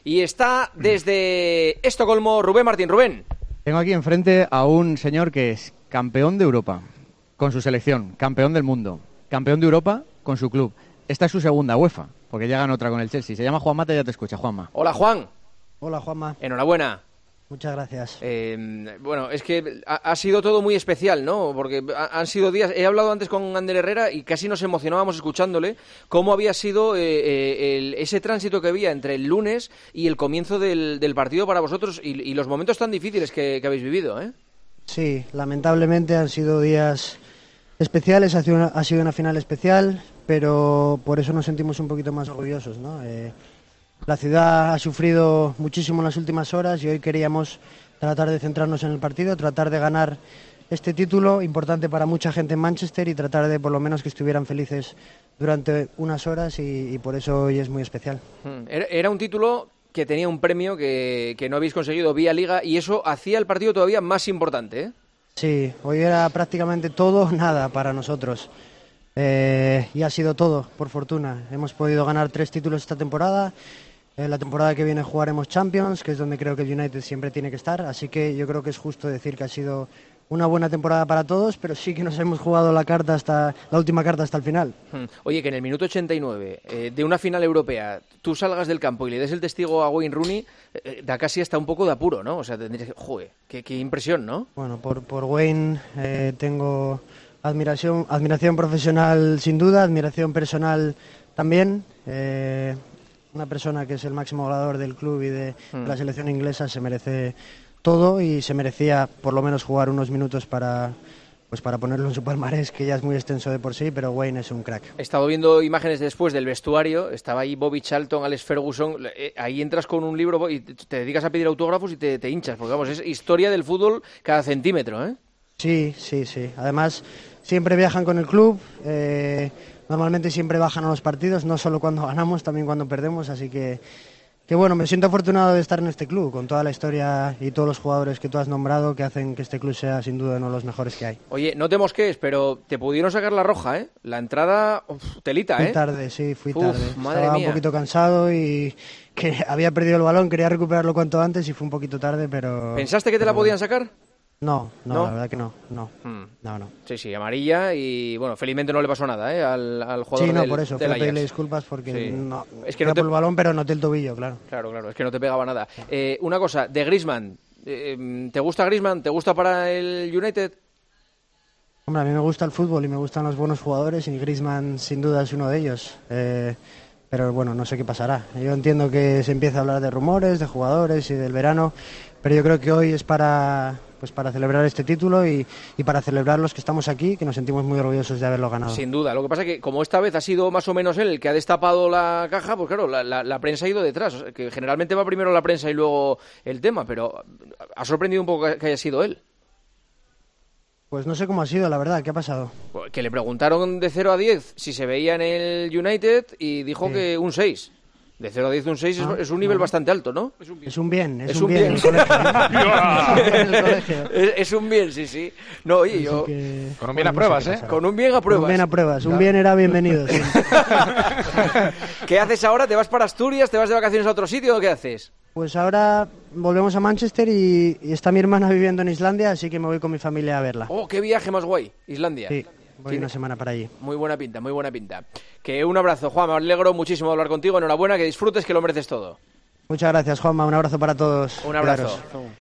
Y está desde Estocolmo Rubén Martín. Rubén. Tengo aquí enfrente a un señor que es campeón de Europa con su selección, campeón del mundo, campeón de Europa con su club. Esta es su segunda UEFA, porque ya ganó otra con el Chelsea. Se llama Juan Mata, ya te escucha, Juanma. Hola, Juan. Hola, Juanma. Enhorabuena. Muchas gracias. Bueno, es que ha sido todo muy especial, ¿no? Porque han sido días... He hablado antes con Ander Herrera y casi nos emocionábamos escuchándole cómo había sido ese tránsito que había entre el lunes y el comienzo del partido para vosotros y los momentos tan difíciles que habéis vivido, ¿eh? Sí, lamentablemente han sido días especiales, ha sido una final especial, pero por eso nos sentimos un poquito más orgullosos, ¿no? La ciudad ha sufrido muchísimo en las últimas horas y hoy queríamos tratar de centrarnos en el partido, tratar de ganar este título importante para mucha gente en Manchester y tratar de por lo menos que estuvieran felices durante unas horas y por eso hoy es muy especial. Era un título que tenía un premio que no habéis conseguido vía Liga y eso hacía el partido todavía más importante, ¿eh? Sí, hoy era prácticamente todo nada para nosotros. Y ha sido todo, por fortuna. Hemos podido ganar 3 títulos esta temporada. La temporada que viene jugaremos Champions, que es donde creo que el United siempre tiene que estar. Así que yo creo que es justo decir que ha sido una buena temporada para todos, pero sí que nos hemos jugado la última carta hasta el final. Oye, que en el minuto 89 de una final europea tú salgas del campo y le des el testigo a Wayne Rooney, da casi hasta un poco de apuro, ¿no? O sea, tendrías que... Joder, qué impresión, ¿no? Bueno, por Wayne tengo admiración profesional sin duda, admiración personal también. Una persona que es el máximo goleador del club y de la selección inglesa se merece todo y se merecía por lo menos jugar unos minutos para ponerlo en su palmarés, que ya es muy extenso de por sí, pero Wayne es un crack. He estado viendo imágenes después del vestuario, estaba ahí Bobby Charlton, Alex Ferguson, ahí entras con un libro y te dedicas a pedir autógrafos y te hinchas, porque vamos, es historia del fútbol cada centímetro, ¿eh? Sí. Además, siempre viajan con el club, normalmente siempre bajan a los partidos, no solo cuando ganamos, también cuando perdemos, así que bueno, me siento afortunado de estar en este club, con toda la historia y todos los jugadores que tú has nombrado que hacen que este club sea sin duda uno de los mejores que hay. Oye, no te mosquees, pero te pudieron sacar la roja, ¿eh? La entrada, telita, ¿eh? Fui tarde. Madre Estaba mía. un poquito cansado y que había perdido el balón, quería recuperarlo cuanto antes y fue un poquito tarde, pero... ¿Pensaste que te la podían sacar? No, ¿No? la verdad que no. Sí, amarilla y bueno, felizmente no le pasó nada, ¿eh? Al jugador sí, no, del, por eso, del fue a pedirle Ajax. disculpas porque Sí. no, Es que no por el balón, pero noté el tobillo, claro. Claro, es que no te pegaba nada. Una cosa, de Griezmann, ¿te gusta Griezmann? ¿Te gusta para el United? Hombre, a mí me gusta el fútbol y me gustan los buenos jugadores y Griezmann sin duda es uno de ellos. Pero bueno, no sé qué pasará. Yo entiendo que se empieza a hablar de rumores, de jugadores y del verano, pero yo creo que hoy es para celebrar este título y para celebrar los que estamos aquí, que nos sentimos muy orgullosos de haberlo ganado. Sin duda. Lo que pasa es que como esta vez ha sido más o menos él el que ha destapado la caja, pues claro, la prensa ha ido detrás. O sea, que generalmente va primero la prensa y luego el tema, pero ha sorprendido un poco que haya sido él. Pues no sé cómo ha sido, la verdad. ¿Qué ha pasado? Que le preguntaron de 0 a 10 si se veía en el United y dijo Sí. que un 6. De 0 a 10 un 6 es un nivel bastante alto, ¿no? Es un bien. Es un bien. En el colegio, ¿no? En el colegio. Es un bien, sí. No, oye, yo... Con un bien a pruebas, ¿eh? Con un bien a pruebas. Con un bien a pruebas. Un bien era bienvenido. Sí. ¿Qué haces ahora? ¿Te vas para Asturias? ¿Te vas de vacaciones a otro sitio o qué haces? Pues ahora volvemos a Manchester y está mi hermana viviendo en Islandia, así que me voy con mi familia a verla. ¡Oh, qué viaje más guay! Islandia. Sí, voy una semana para allí. Muy buena pinta. Que un abrazo, Juan, me alegro muchísimo de hablar contigo. Enhorabuena, que disfrutes, que lo mereces todo. Muchas gracias, Juanma. Un abrazo para todos. Un abrazo. Cuidaros.